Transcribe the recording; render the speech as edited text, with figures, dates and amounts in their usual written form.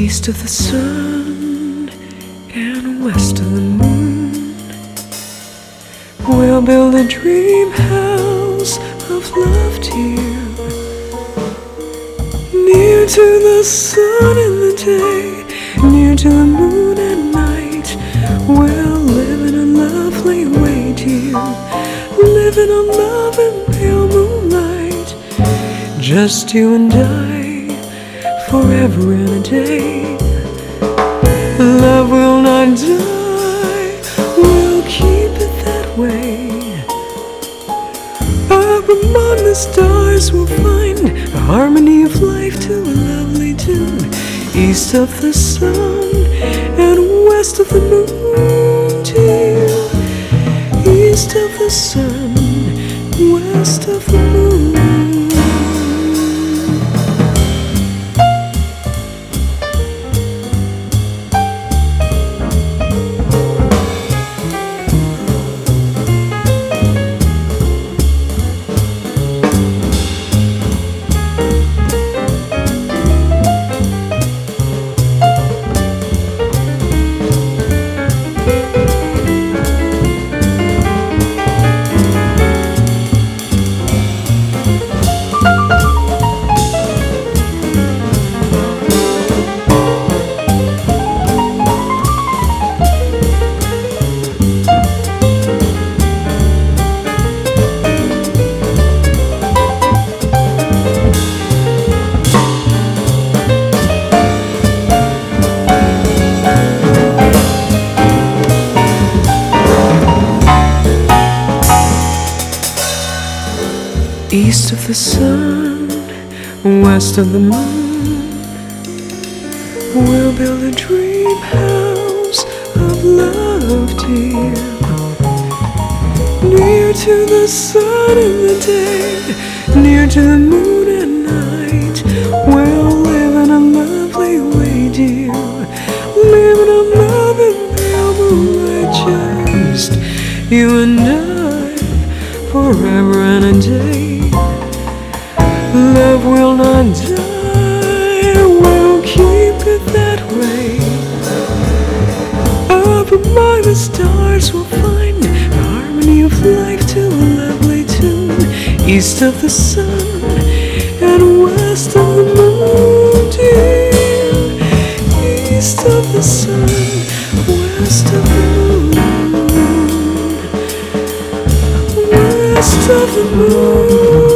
East of the sun and west of the moon, we'll build a dream house of love to you. Near to the sun in the day, near to the moon at night, we'll live in a lovely way to you. Living on love and pale moonlight, just you and I, forever and a day. Love will not die, we'll keep it that way. Up among the stars we'll find a harmony of life to a lovely tune. East of the sun and west of the moon, dear. East of the sun, west of the moon. East of the sun, west of the moon, we'll build a dream house of love, dear. Near to the sun in the day, near to the moon at night, we'll live in a lovely way, dear. Living on love and pale moonlight, just you and I, forever and a day. Love will not die, we'll keep it that way. Up among the stars we'll find a harmony of life to a lovely tune. East of the sun and west of the moon, dear. East of the sun, west of the moon, west of the moon.